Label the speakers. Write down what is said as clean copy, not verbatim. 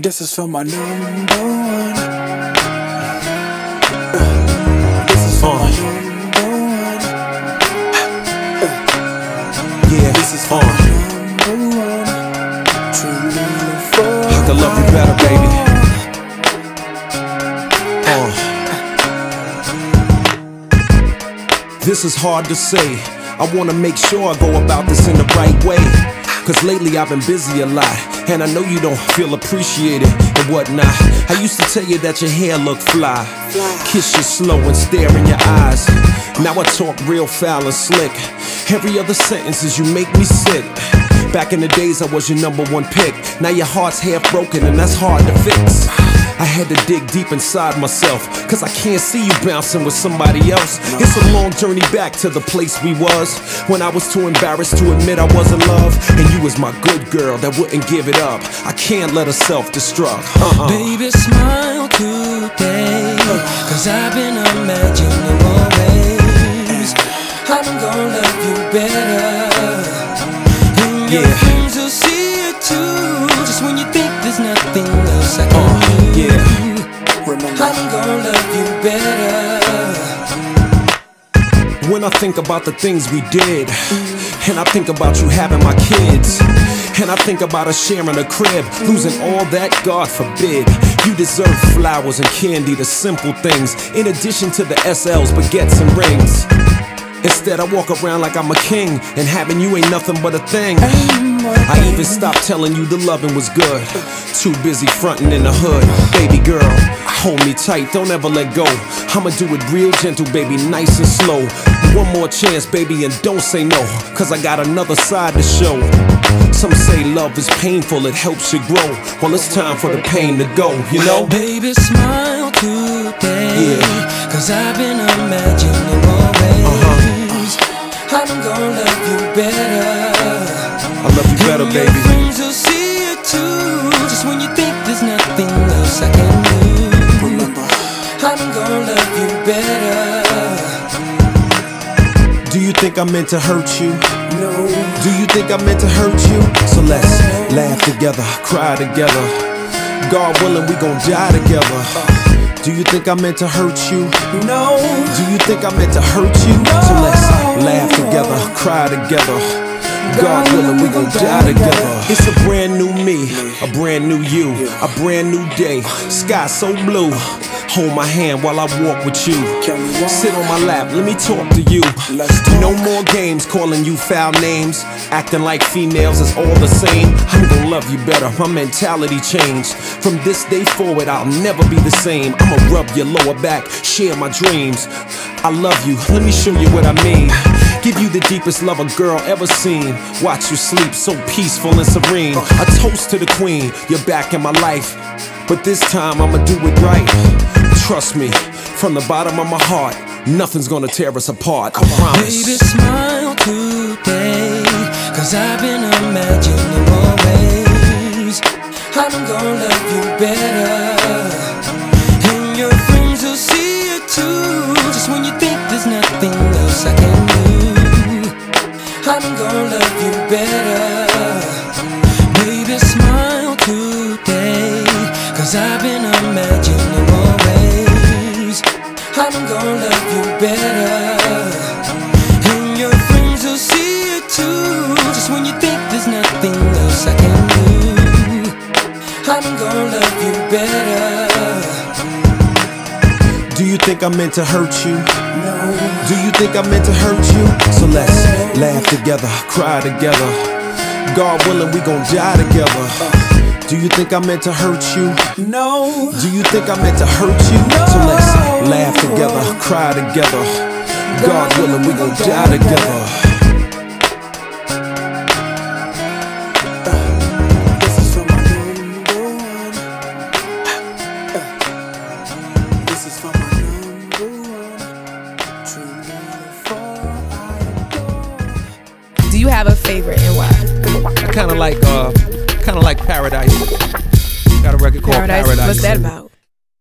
Speaker 1: This is for my number one. This is for my number one.
Speaker 2: Yeah,
Speaker 1: This is for my number one. Truly for
Speaker 2: I could love you better, baby. This is hard to say. I wanna make sure I go about this in the right way. Cause lately I've been busy a lot, and I know you don't feel appreciated and whatnot. I used to tell you that your hair looked fly, kiss you slow and stare in your eyes. Now I talk real foul and slick. Every other sentence is you make me sick. Back in the days I was your number one pick. Now your heart's half broken and that's hard to fix. I had to dig deep inside myself, cause I can't see you bouncing with somebody else. It's a long journey back to the place we was, when I was too embarrassed to admit I was in love. And you was my good girl that wouldn't give it up. I can't let her self-destruct.
Speaker 3: Baby, smile today, cause I've been imagining more ways I'm gonna love you better. And your friends will see it too, just when you think there's nothing else I can do.
Speaker 1: Remember,
Speaker 3: I'm gonna love you better.
Speaker 2: When I think about the things we did, and I think about you having my kids, and I think about us sharing a crib, losing all that, God forbid. You deserve flowers and candy, the simple things, in addition to the SLs, baguettes and rings. Instead I walk around like I'm a king, and having you ain't nothing but a thing. I even stopped telling you the loving was good, too busy fronting in the hood. Baby girl, hold me tight, don't ever let go. I'ma do it real gentle, baby, nice and slow. One more chance, baby, and don't say no, cause I got another side to show. Some say love is painful, it helps you grow. Well, it's time for the pain to go, you know?
Speaker 3: Baby, smile today, cause I've been imagining more ways I'm gonna love you better.
Speaker 2: I love you better,
Speaker 3: and
Speaker 2: baby.
Speaker 3: Your friends will see it too, just when you think there's nothing else I can do.
Speaker 1: remember,
Speaker 3: I'm gonna love you better.
Speaker 2: Do you think I meant to hurt you?
Speaker 1: no.
Speaker 2: Do you think I meant to hurt you? So let's laugh together, cry together. God willing, we gon' die together. Do you think I meant to hurt you?
Speaker 1: No.
Speaker 2: Do you think I meant to hurt you? So let's laugh together, cry together. God willing, we gon' die together. It's a brand new me, a brand new you, a brand new day. Sky so blue. Hold my hand while I walk with you.
Speaker 1: Can we walk?
Speaker 2: Sit on my lap, let me talk to you.
Speaker 1: Let's talk.
Speaker 2: No more games calling you foul names, acting like females is all the same. I'm gonna love you better, my mentality changed. From this day forward, I'll never be the same. I'ma rub your lower back, share my dreams. I love you, let me show you what I mean. Give you the deepest love a girl ever seen. Watch you sleep so peaceful and serene. A toast to the queen, you're back in my life. But this time I'ma do it right. Trust me, from the bottom of my heart, nothing's gonna tear us apart, I promise.
Speaker 3: Baby, smile today, cause I've been imagining more ways I'm gonna love you better. And your friends will see it too, just when you think there's nothing else I can do. I'm gonna love you better. Baby, smile today, cause I've been imagining more ways I'm gonna love you better. And your friends will see it too, just when you think there's nothing else I can do. I'm gonna love you better.
Speaker 2: Do you think I meant to hurt you?
Speaker 1: No.
Speaker 2: Do you think I meant to hurt you? So let's laugh together, cry together. God willing, we gon' die together. Do you think I meant to hurt you?
Speaker 1: No.
Speaker 2: Do you think I meant to hurt you? So let's laugh together, cry together. God willing, we gon' die together.
Speaker 1: This is for my number one. This is for my number one. Truly for I adore.
Speaker 4: Do you have a favorite and why?
Speaker 2: Kinda like Paradise. Got a record called Paradise.
Speaker 4: What's that about?